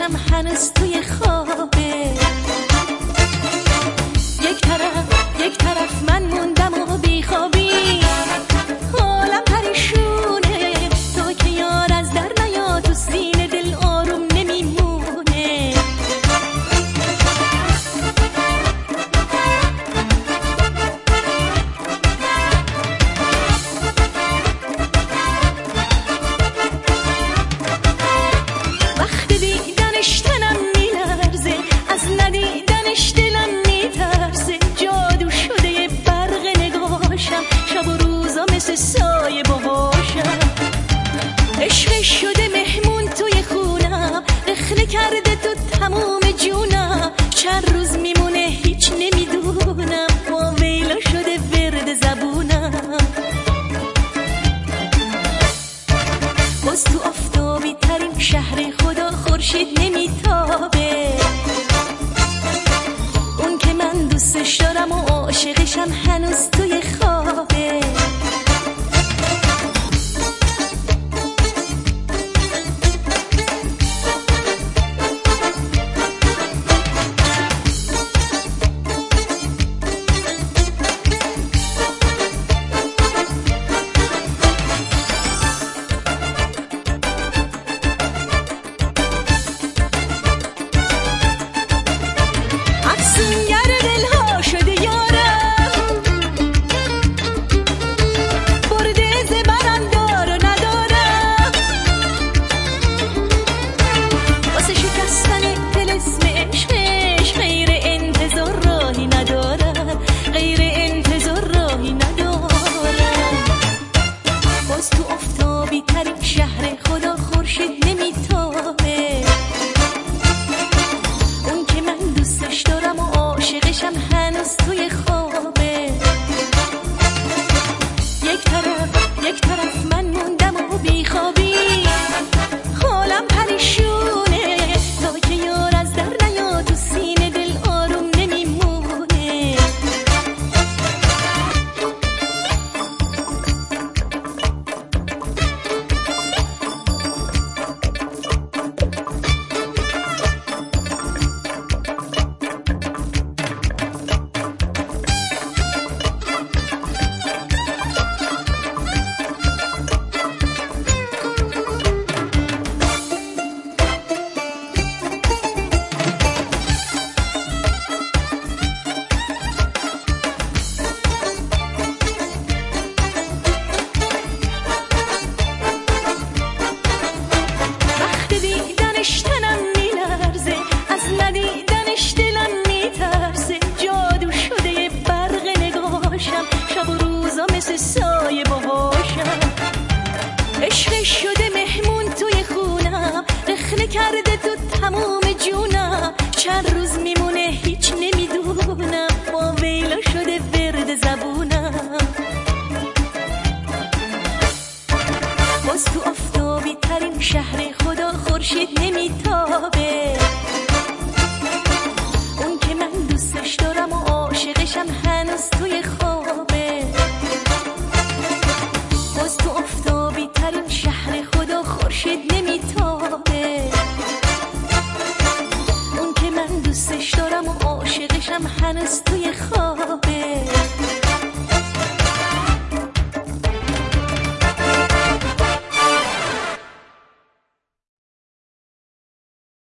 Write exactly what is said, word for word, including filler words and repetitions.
عاشقشم هنوز توی خوابه. یک طرف یک طرف من موندم و بیخوابی، حالم پریشونه، تو که یار از در نیا، تو سینه دل آروم نمیمونه. وقتی دیدنش تنم میلرزه، از ندیدنش دلم میترسه، جادو شده یه برق نگاهشم، شب و روزا مثل سایه باهاشم. عشقش شده مهمون توی خونم، رخنه کرده تو تموم جونم، چند روز میمونه هیچ نمیدونم، با ویلا شده ورد زبونم. باز تو آفتابی ترین شهر خدا خورشید نمیتابه، اون که من دوستش دارم و عاشقشم هنوز توی خوابه. هنوز توی خوابه. باز تو